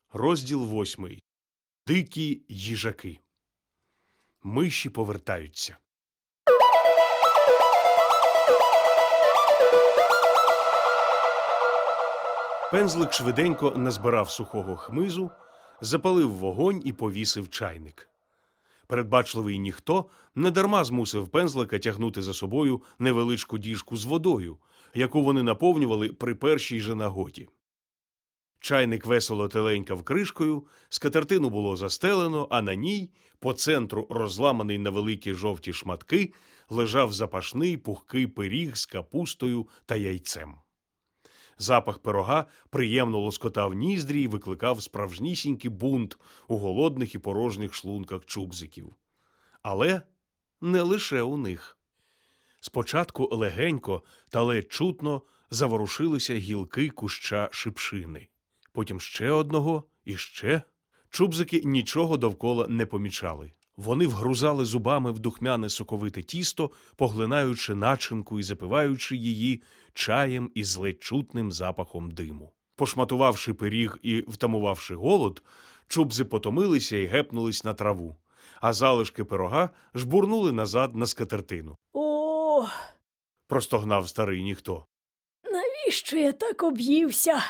Розділ 8. Дикі їжаки. Миші повертаються. Пензлик швиденько назбирав сухого хмизу, запалив вогонь і повісив чайник. Передбачливий ніхто недарма змусив пензлика тягнути за собою невеличку діжку з водою, яку вони наповнювали при першій же нагоді. Чайник весело теленькав кришкою, скатертину було застелено, а на ній, по центру розламаний на великі жовті шматки, лежав запашний пухкий пиріг з капустою та яйцем. Запах пирога приємно лоскотав ніздрі і викликав справжнісінький бунт у голодних і порожніх шлунках чубзиків. Але не лише у них. Спочатку легенько та ледь чутно заворушилися гілки куща шипшини. Потім ще одного і ще. Чубзики нічого довкола не помічали. Вони вгрузали зубами в духмяне соковите тісто, поглинаючи начинку і запиваючи її чаєм із ледь чутним запахом диму. Пошматувавши пиріг і втамувавши голод, чубзи потомилися і гепнулись на траву, а залишки пирога жбурнули назад на скатертину. О, Простогнав старий ніхто. навіщо я так об'ївся?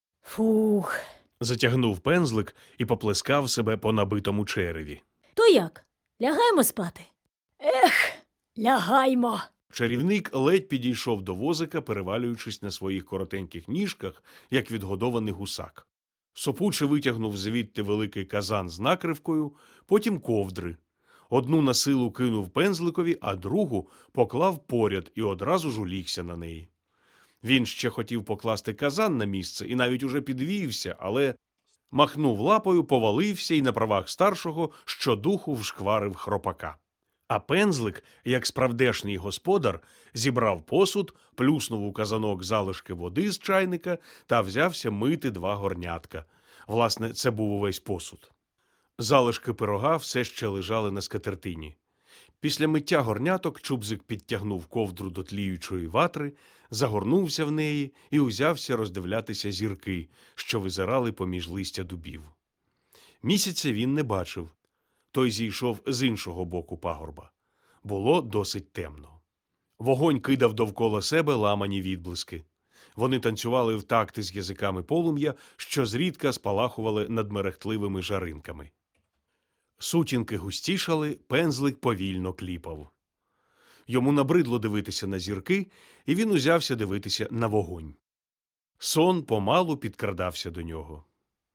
Фух. Затягнув пензлик і поплескав себе по набитому череві. То як? Лягаємо спати? Ех, лягаймо. Чарівник ледь підійшов до возика, перевалюючись на своїх коротеньких ніжках, як відгодований гусак. Сопуче витягнув звідти великий казан з накривкою, потім ковдри. Одну на силу кинув пензликові, а другу поклав поряд і одразу ж улігся на неї. Він ще хотів покласти казан на місце і навіть уже підвівся, але махнув лапою, повалився і на правах старшого щодуху вшкварив хропака. А пензлик, як справдешній господар, зібрав посуд, плюснув у казанок залишки води з чайника та взявся мити два горнятка. Власне, це був увесь посуд. Залишки пирога все ще лежали на скатертині. Після миття горняток чубзик підтягнув ковдру до тліючої ватри, загорнувся в неї і узявся роздивлятися зірки, що визирали поміж листя дубів. Місяця він не бачив. Той зійшов з іншого боку пагорба. Було досить темно. Вогонь кидав довкола себе ламані відблиски. Вони танцювали в такти з язиками полум'я, що зрідка спалахували над мерехтливими жаринками. Сутінки густішали, пензлик повільно кліпав. Йому набридло дивитися на зірки, і він узявся дивитися на вогонь. Сон помалу підкрадався до нього.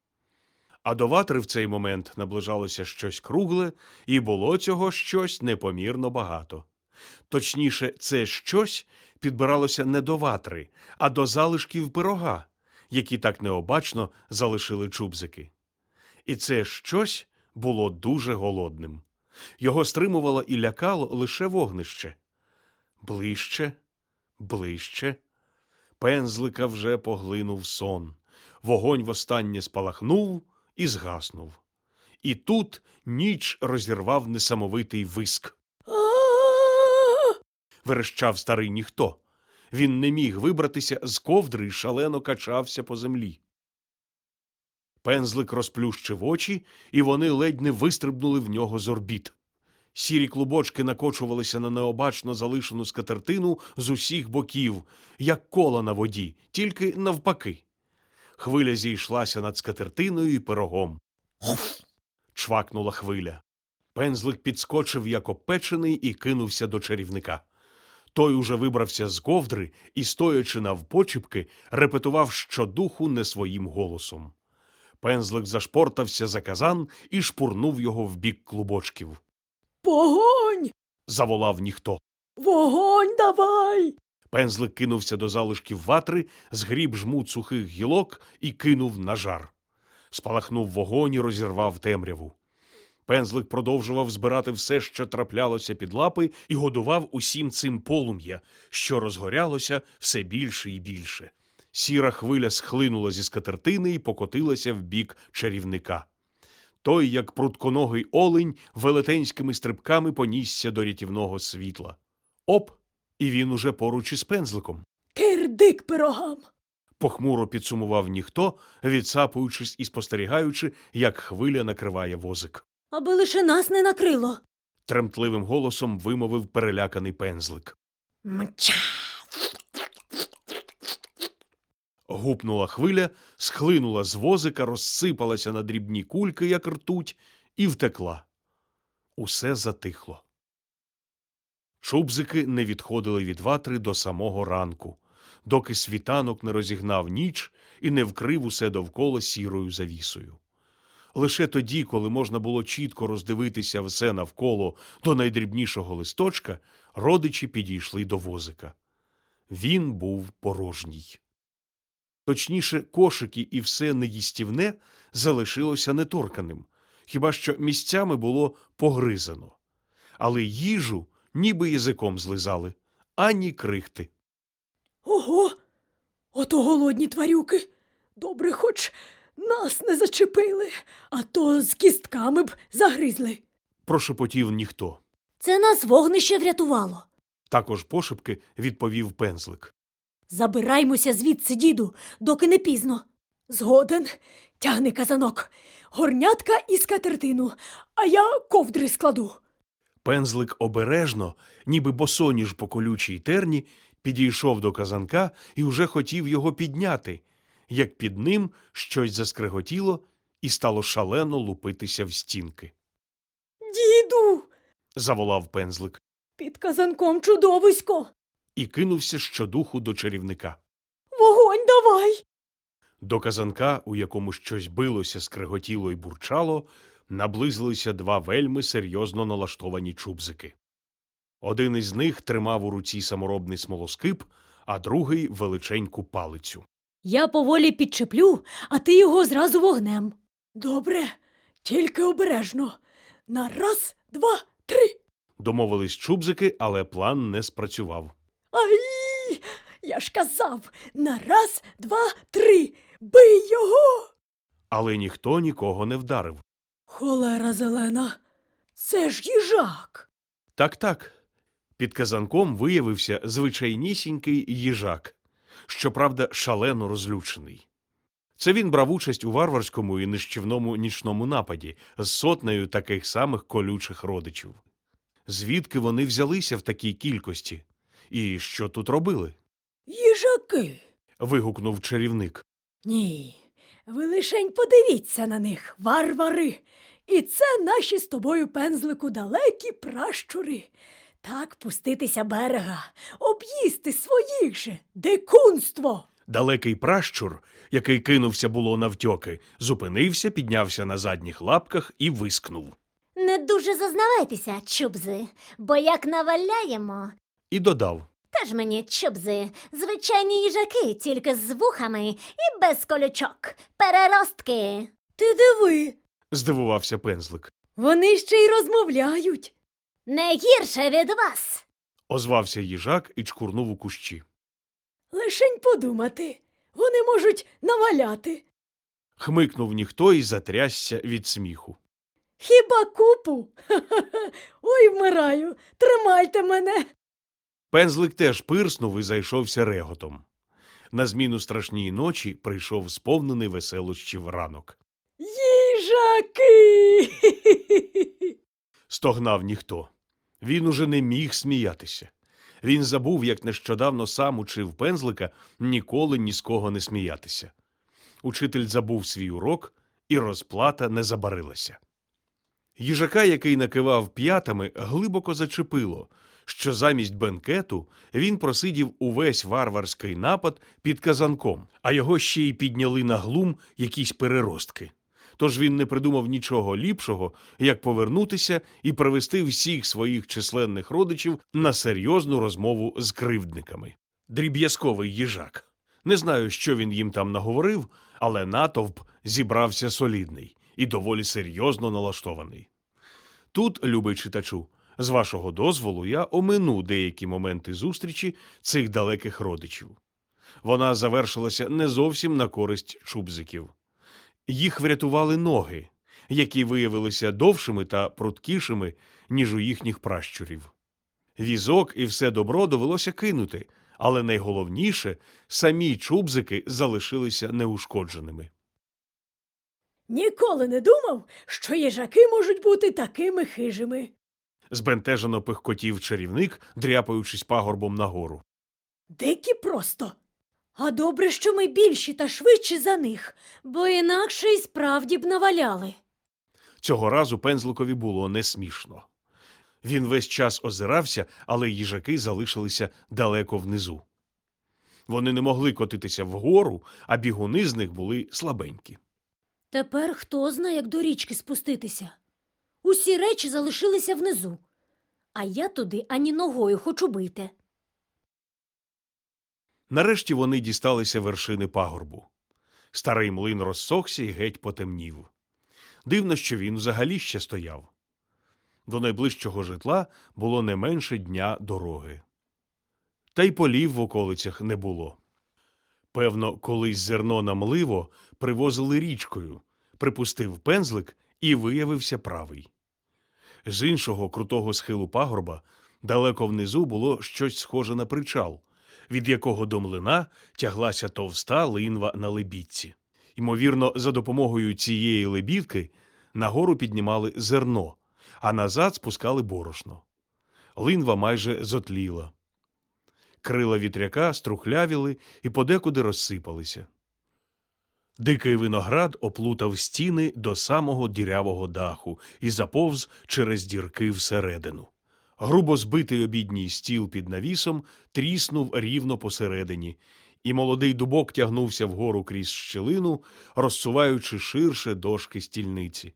А до ватри в цей момент наближалося щось кругле, і було цього щось непомірно багато. Точніше, це щось підбиралося не до ватри, а до залишків пирога, які так необачно залишили чубзики. І це щось було дуже голодним. Його стримувало і лякало лише вогнище. Ближче, ближче. Пензлика вже поглинув сон. Вогонь востаннє спалахнув і згаснув. І тут ніч розірвав несамовитий виск. А-а-а! Верещав старий ніхто. Він не міг вибратися з ковдри і шалено качався по землі. Пензлик розплющив очі, і вони ледь не вистрибнули в нього з орбіт. Сірі клубочки накочувалися на необачно залишену скатертину з усіх боків, як кола на воді, тільки навпаки. Хвиля зійшлася над скатертиною і пирогом. «Гуф!» – чвакнула хвиля. Пензлик підскочив, як опечений, і кинувся до чарівника. Той уже вибрався з ковдри і, стоячи навпочіпки, репетував щодуху не своїм голосом. Пензлик зашпортався за казан і шпурнув його в бік клубочків. Вогонь! Заволав ніхто. Вогонь давай! Пензлик кинувся до залишків ватри, згріб жмут сухих гілок і кинув на жар. Спалахнув вогонь і розірвав темряву. Пензлик продовжував збирати все, що траплялося під лапи, і годував усім цим полум'я, що розгорялося все більше і більше. Сіра хвиля схлинула зі скатертини і покотилася в бік чарівника. Той, як прутконогий олень, велетенськими стрибками понісся до рятівного світла. Оп! І він уже поруч із пензликом. Кирдик пирогам! Похмуро підсумував ніхто, відсапуючись і спостерігаючи, як хвиля накриває возик. Аби лише нас не накрило. Тремтливим голосом вимовив переляканий пензлик. Мча. Гупнула хвиля, схлинула з возика, розсипалася на дрібні кульки, як ртуть, і втекла. Усе затихло. Чубзики не відходили від ватри до самого ранку, доки світанок не розігнав ніч і не вкрив усе довкола сірою завісою. Лише тоді, коли можна було чітко роздивитися все навколо до найдрібнішого листочка, родичі підійшли до возика. Він був порожній. Точніше, кошики і все неїстівне залишилося неторканим, хіба що місцями було погризано. Але їжу ніби язиком злизали, ані крихти. Ого! Ото голодні тварюки. Добре, хоч нас не зачепили, а то з кістками б загризли. Прошепотів ніхто. Це нас вогнище врятувало. Також пошепки відповів пензлик. Забираймося звідси, діду, доки не пізно. Згоден. Тягни казанок. Горнятка і скатертину, а я ковдри складу. Пензлик обережно, ніби босоніж по колючій терні, підійшов до казанка і уже хотів його підняти, як під ним щось заскреготіло і стало шалено лупитися в стінки. Діду! Заволав пензлик Під казанком чудовисько. і кинувся щодуху до чарівника. Вогонь давай! До казанка, у якому щось билося, скреготіло й бурчало, наблизилися два вельми серйозно налаштовані чубзики. Один із них тримав у руці саморобний смолоскип, а другий – величеньку палицю. Я поволі підчеплю, а ти його зразу вогнем. Добре, тільки обережно. На раз, два, три. Домовились чубзики, але план не спрацював. Ай! Я ж казав, на раз, два, три. Бий його! Але ніхто нікого не вдарив. Холера зелена, це ж їжак. Так-так. Під казанком виявився звичайнісінький їжак, щоправда, шалено розлючений. Це він брав участь у варварському і нищівному нічному нападі з сотнею таких самих колючих родичів. Звідки вони взялися в такій кількості? І що тут робили? Їжаки. Вигукнув чарівник. Ні, ви лишень подивіться на них, варвари. І це наші з тобою, пензлику, далекі пращури. Так пуститися берега, об'їсти своїх же, дикунство. Далекий пращур, який кинувся було навтьоки, зупинився, піднявся на задніх лапках і вискнув. Не дуже зазнавайтеся, чубзи, бо як наваляємо. І додав. Теж мені чубзи, звичайні їжаки, тільки з вухами і без колючок. Переростки. Ти диви, Здивувався пензлик. вони ще й розмовляють. Не гірше від вас. Озвався їжак і чкурнув у кущі. Лишень подумати, вони можуть наваляти. Хмикнув ніхто і затрясся від сміху. Хіба купу? Ха-ха-ха. Ой, вмираю, тримайте мене. Пензлик теж пирснув і зайшовся реготом. На зміну страшній ночі прийшов сповнений веселощів ранок. Їжаки! Стогнав ніхто. Він уже не міг сміятися. Він забув, як нещодавно сам учив пензлика ніколи ні з кого не сміятися. Учитель забув свій урок, і розплата не забарилася. Їжака, який накивав п'ятами, глибоко зачепило, що замість бенкету він просидів увесь варварський напад під казанком, а його ще й підняли на глум якісь переростки. Тож він не придумав нічого ліпшого, як повернутися і привести всіх своїх численних родичів на серйозну розмову з кривдниками. Дріб'язковий їжак. Не знаю, що він їм там наговорив, але натовп зібрався солідний і доволі серйозно налаштований. Тут, любий читачу, з вашого дозволу я омину деякі моменти зустрічі цих далеких родичів. Вона завершилася не зовсім на користь чубзиків. Їх врятували ноги, які виявилися довшими та пруткішими, ніж у їхніх пращурів. Візок і все добро довелося кинути, Але найголовніше – самі чубзики залишилися неушкодженими. Ніколи не думав, що їжаки можуть бути такими хижими. Збентежено пихкотів чарівник, дряпаючись пагорбом нагору. Дикі просто. А добре, що ми більші та швидші за них, бо інакше й справді б наваляли. Цього разу пензликові було не смішно. Він весь час озирався, але їжаки залишилися далеко внизу. Вони не могли котитися вгору, а бігуни з них були слабенькі. Тепер хто знає, як до річки спуститися. Усі речі залишилися внизу, а я туди ані ногою хочу бити. Нарешті вони дісталися вершини пагорбу. Старий млин розсохся і геть потемнів. Дивно, що він взагалі ще стояв. До найближчого житла було не менше дня дороги. Та й полів в околицях не було. Певно, колись зерно на мливо привозили річкою, припустив пензлик і виявився правий. З іншого крутого схилу пагорба далеко внизу було щось схоже на причал, від якого до млина тяглася товста линва на лебідці. Ймовірно, за допомогою цієї лебідки нагору піднімали зерно, а назад спускали борошно. Линва майже зотліла. Крила вітряка струхлявіли і подекуди розсипалися. Дикий виноград оплутав стіни до самого дірявого даху і заповз через дірки всередину. Грубо збитий обідній стіл під навісом тріснув рівно посередині, і молодий дубок тягнувся вгору крізь щілину, розсуваючи ширше дошки стільниці.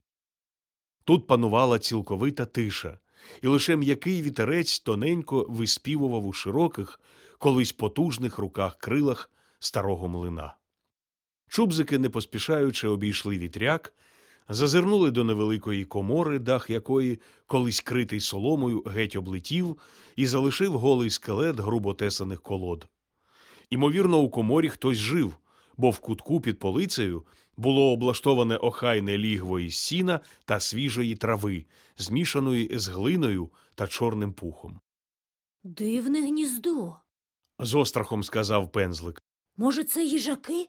Тут панувала цілковита тиша, і лише м'який вітерець тоненько виспівував у широких, колись потужних руках-крилах старого млина. Чубзики, не поспішаючи, обійшли вітряк, зазирнули до невеликої комори, дах якої, колись критий соломою, геть облетів і залишив голий скелет грубо тесаних колод. Імовірно, у коморі хтось жив, бо в кутку під полицею було облаштоване охайне лігво із сіна та свіжої трави, змішаної з глиною та чорним пухом. Дивне гніздо. З острахом сказав пензлик. Може, це їжаки?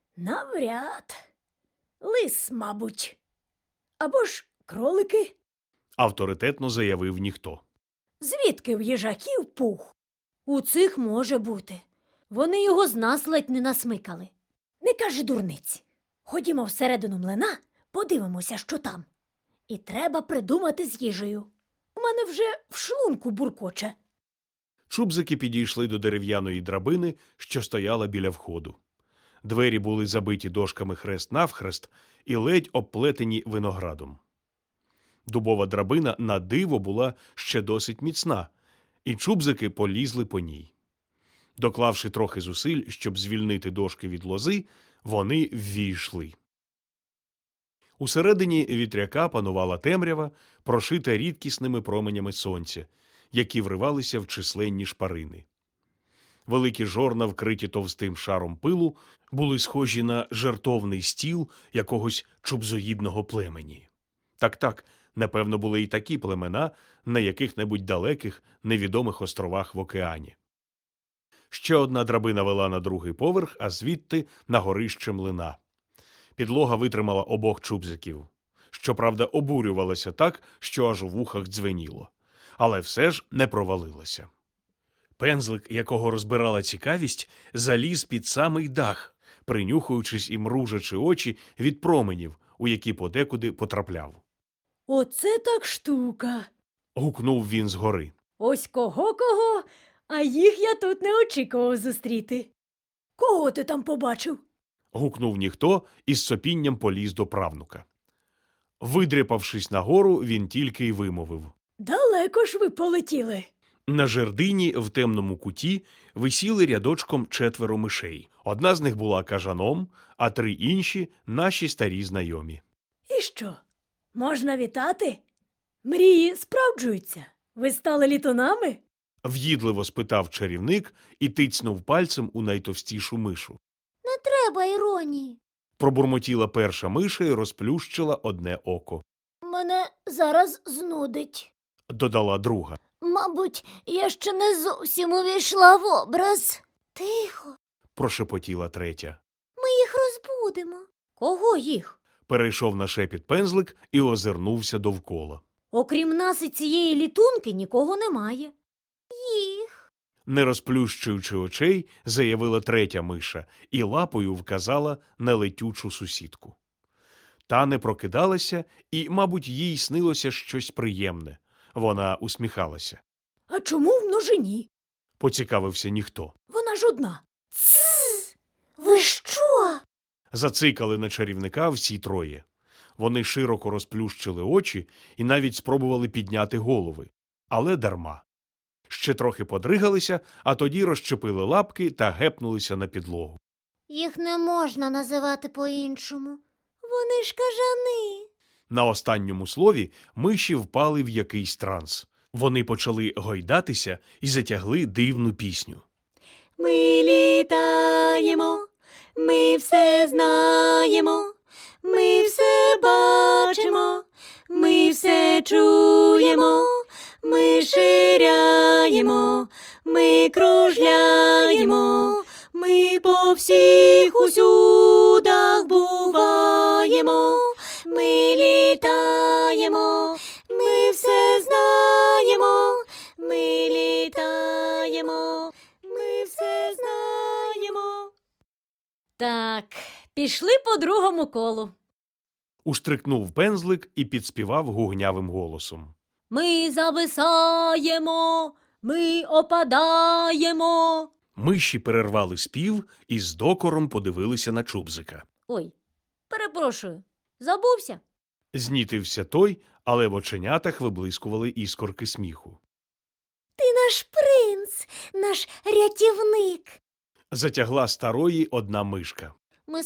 Навряд. Лис, мабуть. Або ж кролики. Авторитетно заявив ніхто. Звідки в їжаків пух? У цих може бути. Вони його з нас ледь не насмикали. Не кажи дурниць. Ходімо всередину млина, подивимося, що там. І треба придумати з їжею. У мене вже в шлунку буркоче. Чубзики підійшли до дерев'яної драбини, що стояла біля входу. Двері були забиті дошками хрест-навхрест і ледь обплетені виноградом. Дубова драбина на диво була ще досить міцна, і чубзики полізли по ній. Доклавши трохи зусиль, щоб звільнити дошки від лози, вони ввійшли. Усередині вітряка панувала темрява, прошита рідкісними променями сонця, які вривалися в численні шпарини. Великі жорна, вкриті товстим шаром пилу, були схожі на жертовний стіл якогось чубзоїдного племені. Так, напевно, були і такі племена на яких-небудь далеких, невідомих островах в океані. Ще одна драбина вела на другий поверх, а звідти – на горище млина. Підлога витримала обох чубзиків. Щоправда, обурювалася так, що аж у вухах дзвеніло. Але все ж не провалилася. Пензлик, якого розбирала цікавість, заліз під самий дах, принюхуючись і мружачи очі від променів, у які подекуди потрапляв. Оце так штука. Гукнув він згори. Ось кого-кого, а їх я тут не очікував зустріти. Кого ти там побачив? Гукнув ніхто і з сопінням поліз до правнука. Видряпавшись нагору, він тільки й вимовив. Далеко ж ви полетіли. На жердині в темному куті висіли рядочком 4 мишей. Одна з них була кажаном, а 3 інші – наші старі знайомі. І що, можна вітати? Мрії справджуються. Ви стали літунами? В'їдливо спитав чарівник і тицьнув пальцем у найтовстішу мишу. Не треба іронії. Пробурмотіла перша миша і розплющила одне око. Мене зараз знудить. Додала друга. Мабуть, я ще не зовсім увійшла в образ. Тихо, прошепотіла третя. ми їх розбудимо. Кого їх? Перейшов на шепіт пензлик і озирнувся довкола. Окрім нас і цієї літунки нікого немає. Їх. Не розплющуючи очей, заявила третя миша і лапою вказала на летючу сусідку. Та не прокидалася, і, мабуть, їй снилося щось приємне. Вона усміхалася. А чому в множині? Поцікавився ніхто. Вона ж одна. Цс! Ви що? Зацикали на чарівника всі троє. Вони широко розплющили очі і навіть спробували підняти голови. Але дарма. Ще трохи подригалися, а тоді розчепили лапки та гепнулися на підлогу. Їх не можна називати по-іншому. Вони ж кажани. На останньому слові миші впали в якийсь транс. Вони почали гойдатися і затягли дивну пісню. Ми літаємо, ми все знаємо, ми все бачимо, ми все чуємо, ми ширяємо, ми кружляємо, ми по всіх усюдах буваємо, ми літаємо, ми все знаємо, ми літаємо. Ми все знаємо. Так, пішли по другому колу. Уштрикнув пензлик і підспівав гугнявим голосом. Ми зависаємо, ми опадаємо. Миші перервали спів і з докором подивилися на Чубзика. Ой, перепрошую, забувся. Знітився той, але в оченятах виблискували іскорки сміху. Ти наш принц, наш рятівник. Затягла старої одна мишка. Ми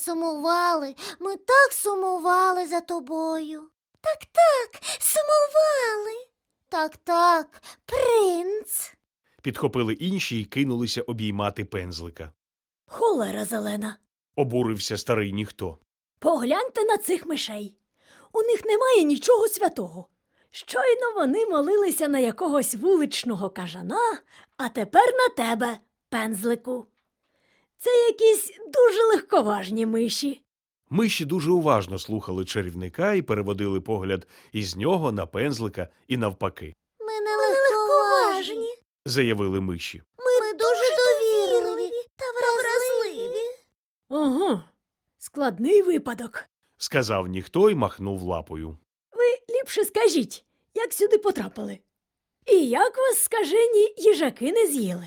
так сумували за тобою. Так, сумували. Так, принц. Підхопили інші й кинулися обіймати пензлика. Холера зелена. Обурився старий ніхто. Погляньте на цих мишей. У них немає нічого святого. Щойно вони молилися на якогось вуличного кажана, а тепер на тебе, пензлику. Це якісь дуже легковажні миші. Миші дуже уважно слухали чарівника і переводили погляд із нього на пензлика і навпаки, Ми не легковажні. заявили миші. Ми дуже довірливі та вразливі. Ого, складний випадок. Сказав ніхто й махнув лапою. Ви ліпше скажіть, як сюди потрапили? І як вас, скажені, їжаки не з'їли?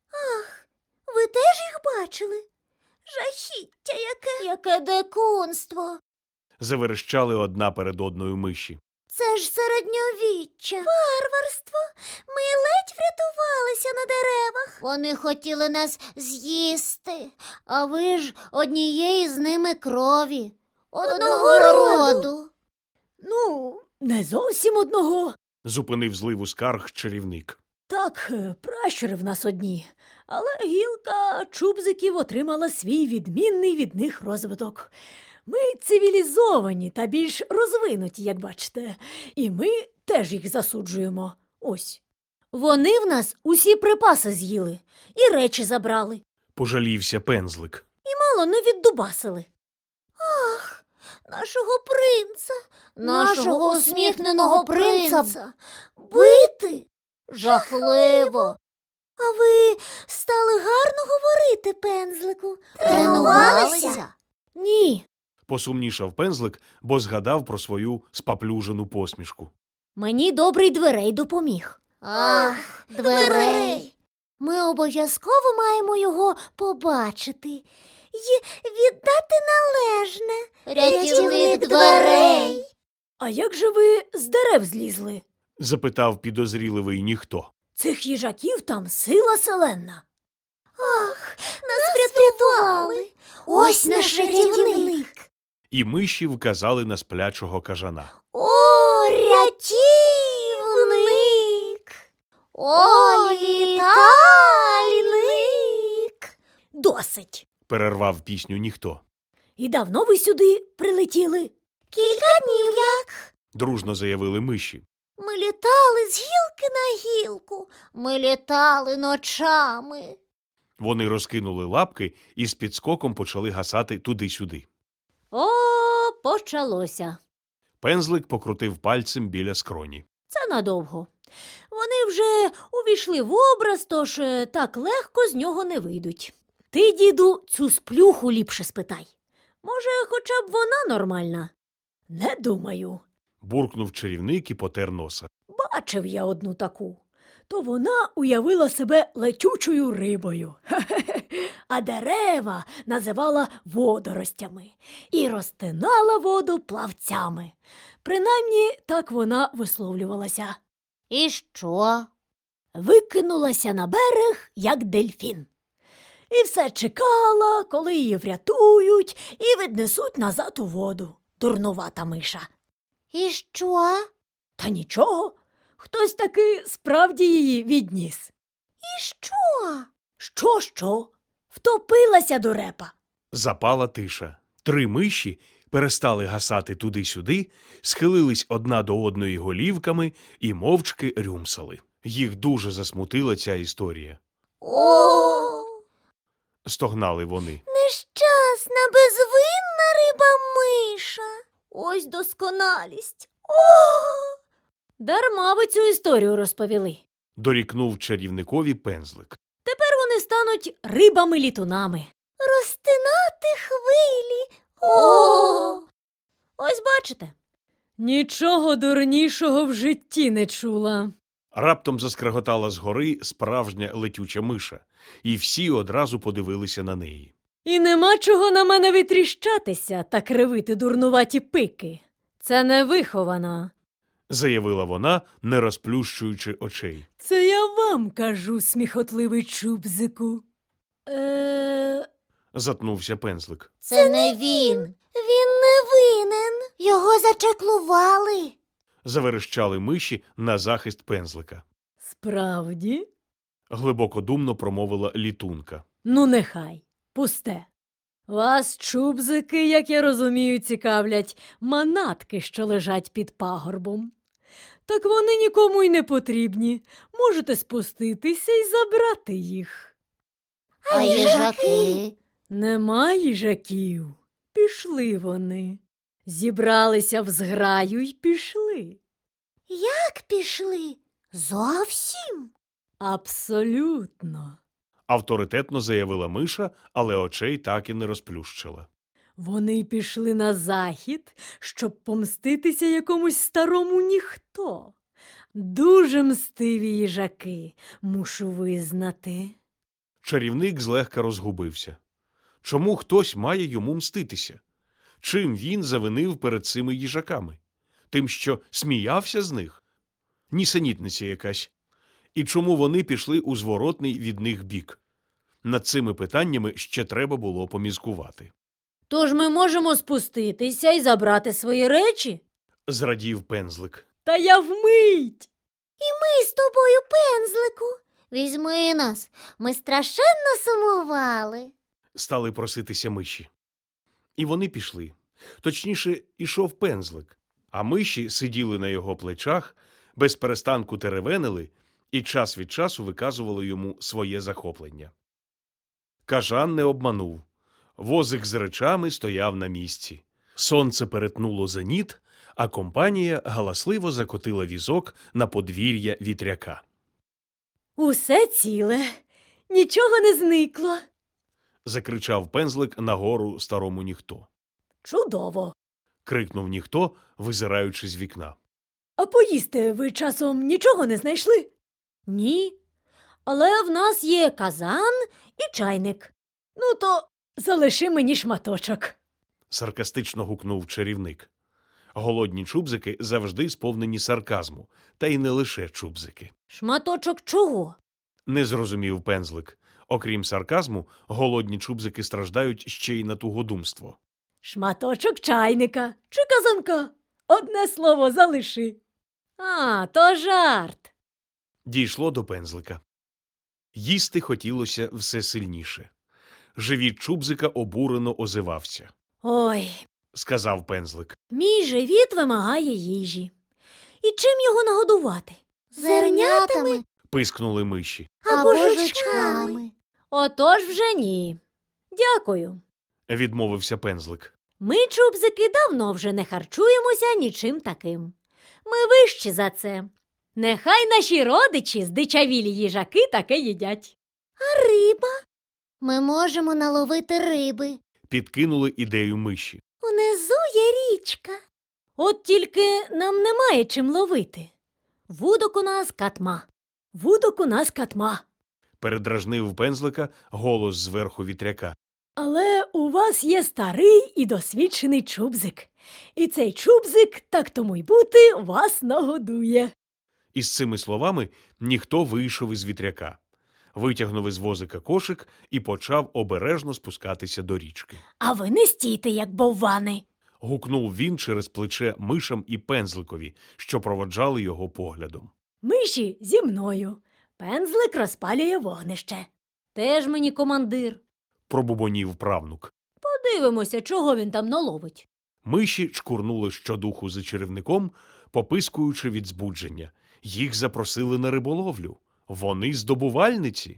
Ви теж їх бачили? Жахіття яке. Яке дикунство. Заверещали одна перед одною миші. Це ж середньовіччя. Варварство. Ми ледь врятувалися на деревах. Вони хотіли нас з'їсти, а ви ж однієї з ними крові. Одного роду. Ну, не зовсім одного. Зупинив зливу скарг чарівник. Так, пращури в нас одні, але гілка чубзиків отримала свій відмінний від них розвиток. Ми цивілізовані та більш розвинуті, як бачите, і ми теж їх засуджуємо. Ось. Вони в нас усі припаси з'їли і речі забрали, Пожалівся пензлик. мало не віддубасили. Нашого принца. Нашого усміхненого принца. Бити? Жахливо. А ви стали гарно говорити, пензлику? Тренувалися? Ні, Посумнішав пензлик, бо згадав про свою спаплюжену посмішку. мені добрий дверей допоміг. Ах, дверей. Ми обов'язково маємо його побачити й віддати належне. Рятівник дверей. А як же ви з дерев злізли? Запитав підозріливий ніхто. Цих їжаків там сила селенна. Нас врятували. Ось наш рятівник. І миші вказали на сплячого кажана. О, рятівник. О, літальник. Досить. Перервав пісню ніхто. І давно ви сюди прилетіли? Кілька днів як. Дружно заявили миші. Ми літали з гілки на гілку. Ми літали ночами. Вони розкинули лапки і з підскоком почали гасати туди-сюди. О, почалося. Пензлик покрутив пальцем біля скроні. Це надовго. Вони вже увійшли в образ, тож так легко з нього не вийдуть. Ти, діду, цю сплюху ліпше спитай. Може, хоча б вона нормальна? Не думаю. Буркнув чарівник і потер носа. Бачив я одну таку. То вона уявила себе летючою рибою. А дерева називала водоростями і розтинала воду плавцями. Принаймні, так вона висловлювалася. І що? Викинулася на берег, як дельфін. І все чекала, коли її врятують і віднесуть назад у воду. Дурнувата миша. І що? Та нічого, хтось таки справді її відніс. І що? Що? Втопилася дурепа. Запала тиша. 3 миші перестали гасати туди-сюди, схилились одна до одної голівками і мовчки рюмсали. Їх дуже засмутила ця історія. О! Стогнали вони. Нещасна, безвинна риба-миша. Ось досконалість. О! Дарма ви цю історію розповіли. Дорікнув чарівникові Пензлик. Тепер вони стануть рибами-літунами. Розтинати хвилі. О! Ось бачите. Нічого дурнішого в житті не чула. Раптом заскреготала згори справжня летюча миша, і всі одразу подивилися на неї. І нема чого на мене витріщатися та кривити дурнуваті пики. Це невиховано. Заявила вона, не розплющуючи очей. Це я вам кажу, сміхотливий чубзику. Затнувся Пензлик. Це не він. Він не винен. Його зачеклували. Заверещали миші на захист Пензлика. Справді? Глибокодумно промовила літунка. Ну, нехай. Пусте. Вас, чубзики, як я розумію, цікавлять манатки, що лежать під пагорбом. Так вони нікому й не потрібні. Можете спуститися і забрати їх. А їжаки? Нема їжаків. Пішли вони. Зібралися в зграю й пішли. Як пішли? Зовсім? Абсолютно. Авторитетно заявила миша, але очей так і не розплющила. Вони пішли на захід, щоб помститися якомусь старому ніхто. Дуже мстиві їжаки, мушу визнати. Чарівник злегка розгубився. Чому хтось має йому мститися? Чим він завинив перед цими їжаками? Тим, що сміявся з них? Нісенітниця якась. І чому вони пішли у зворотний від них бік? Над цими питаннями ще треба було помізкувати. Тож ми можемо спуститися і забрати свої речі? Зрадів Пензлик. Та я вмить! Ми з тобою, Пензлику. Візьми нас. Ми страшенно сумували. Стали проситися миші. І вони пішли. Точніше, ішов Пензлик, а миші сиділи на його плечах, без перестанку теревенили і час від часу виказували йому своє захоплення. Кажан не обманув. Возик з речами стояв на місці. Сонце перетнуло зеніт, а компанія галасливо закотила візок на подвір'я вітряка. Усе ціле, нічого не зникло. Закричав Пензлик нагору старому ніхто. Чудово. Крикнув ніхто, визираючи з вікна. А поїсти ви часом нічого не знайшли? Ні. Але в нас є казан і чайник. Ну, то залиши мені шматочок. Саркастично гукнув чарівник. Голодні чубзики завжди сповнені сарказму, та й не лише чубзики. Шматочок чого? Не зрозумів Пензлик. Окрім сарказму, голодні чубзики страждають ще й на тугодумство. Шматочок чайника чи казанка. Одне слово залиши. А, то жарт. Дійшло до Пензлика. Їсти хотілося все сильніше. Живіт чубзика обурено озивався. Ой, Сказав Пензлик. мій живіт вимагає їжі. І чим його нагодувати? Зернятами Пискнули миші. або жучками. Отож вже ні. Дякую. Відмовився пензлик. Ми, чубзики, давно вже не харчуємося нічим таким. Ми вищі за це. Нехай наші родичі, здичавілі їжаки, таке їдять. А риба? Ми можемо наловити риби. Підкинули ідею миші. Унизу є річка. От тільки нам немає чим ловити. Вудок у нас катма. Вудок у нас катма. Передражнив пензлика голос зверху вітряка. Але у вас є старий і досвідчений чубзик. І цей чубзик, так тому й бути, вас нагодує. Із цими словами ніхто вийшов із вітряка. Витягнув із возика кошик і почав обережно спускатися до річки. А ви не стійте, як боввани. Гукнув він через плече мишам і пензликові, що проводжали його поглядом. Миші зі мною. Пензлик розпалює вогнище. Теж мені командир. Пробубонів правнук. Подивимося, чого він там наловить. Миші чкурнули щодуху за чарівником, попискуючи від збудження. Їх запросили на риболовлю. Вони здобувальниці.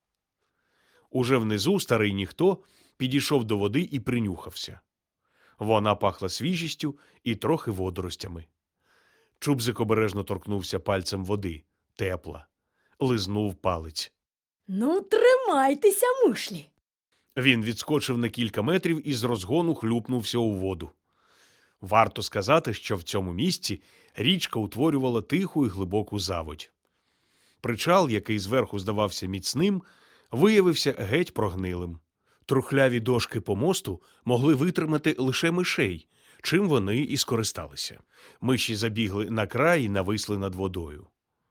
Уже внизу старий ніхто підійшов до води і принюхався. Вона пахла свіжістю і трохи водоростями. Чубзик обережно торкнувся пальцем води. Тепла. Лизнув палець. Ну, тримайтеся, мушлі. Він відскочив на кілька метрів і з розгону хлюпнувся у воду. Варто сказати, що в цьому місці річка утворювала тиху і глибоку заводь. Причал, який зверху здавався міцним, виявився геть прогнилим. Трухляві дошки помосту могли витримати лише мишей, чим вони і скористалися. Миші забігли на край і нависли над водою.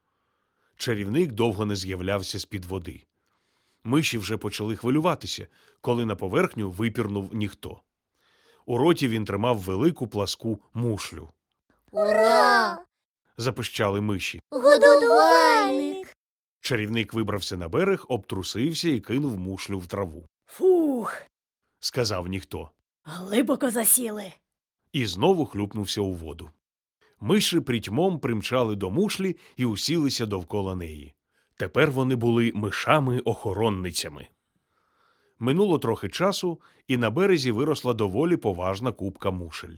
Чарівник довго не з'являвся з-під води. Миші вже почали хвилюватися, коли на поверхню випірнув ніхто. У роті він тримав велику пласку мушлю. Ура! Запищали миші. Годувальник! Чарівник вибрався на берег, обтрусився і кинув мушлю в траву. Фух, Сказав ніхто. глибоко засіли. І знову хлюпнувся у воду. Миші прітьмом примчали до мушлі і усілися довкола неї. Тепер вони були мишами-охоронницями. Минуло трохи часу, і на березі виросла доволі поважна купка мушель.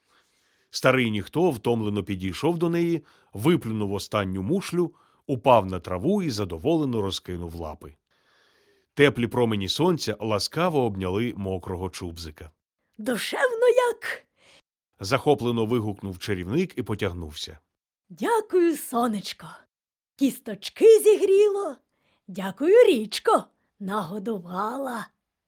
Старий ніхто втомлено підійшов до неї, виплюнув останню мушлю, упав на траву і задоволено розкинув лапи. Теплі промені сонця ласкаво обняли мокрого чубзика. Душевно як. Захоплено вигукнув чарівник і потягнувся. Дякую, сонечко. Кісточки зігріло. Дякую, річко. Нагодувала.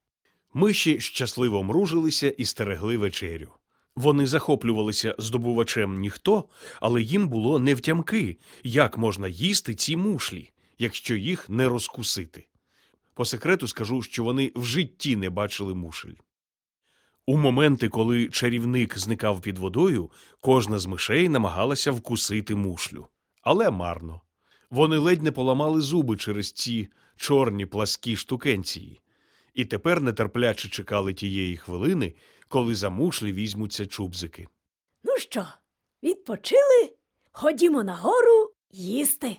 Миші щасливо мружилися і стерегли вечерю. Вони захоплювалися здобувачем ніхто, але їм було невтямки, як можна їсти ці мушлі, якщо їх не розкусити. По секрету скажу, що вони в житті не бачили мушель. У моменти, коли чарівник зникав під водою, кожна з мишей намагалася вкусити мушлю. Але марно. Вони ледь не поламали зуби через ці чорні пласкі штукенції. І тепер нетерпляче чекали тієї хвилини, коли за мушлі візьмуться чубзики. Ну що, відпочили? Ходімо нагору їсти.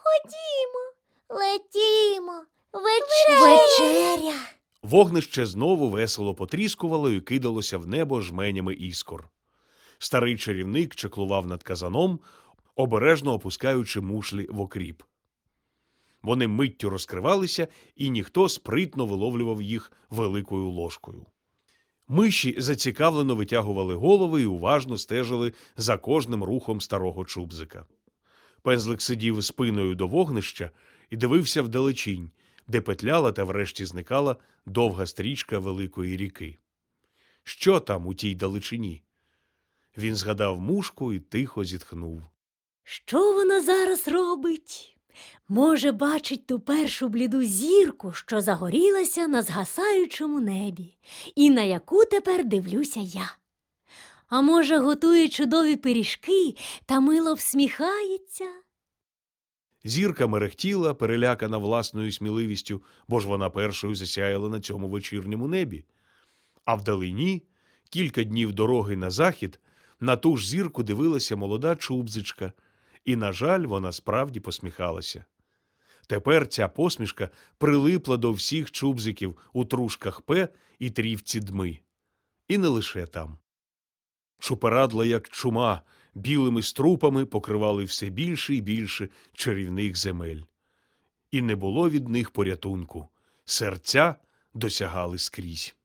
Летімо! Вечеря! Вогнище знову весело потріскувало і кидалося в небо жменями іскор. Старий чарівник чеклував над казаном, обережно опускаючи мушлі в окріп. Вони миттю розкривалися, і ніхто спритно виловлював їх великою ложкою. Миші зацікавлено витягували голови і уважно стежили за кожним рухом старого чубзика. Пензлик сидів спиною до вогнища і дивився вдалечінь, де петляла та врешті зникала довга стрічка великої ріки. Що там у тій далечині? Він згадав мушку і тихо зітхнув. Що вона зараз робить? Може, бачить ту першу бліду зірку, що загорілася на згасаючому небі, і на яку тепер дивлюся я. А може, готує чудові пиріжки та мило всміхається? Зірка мерехтіла, перелякана власною сміливістю, бо ж вона першою засяяла на цьому вечірньому небі. А вдалині, кілька днів дороги на захід, на ту ж зірку дивилася молода чубзичка, і, на жаль, вона справді посміхалася. Тепер ця посмішка прилипла до всіх чубзиків у трушках П і трівці Дми. І не лише там. Шуперадла, як чума, білими струпами покривали все більше і більше чарівних земель. І не було від них порятунку. Серця досягали скрізь.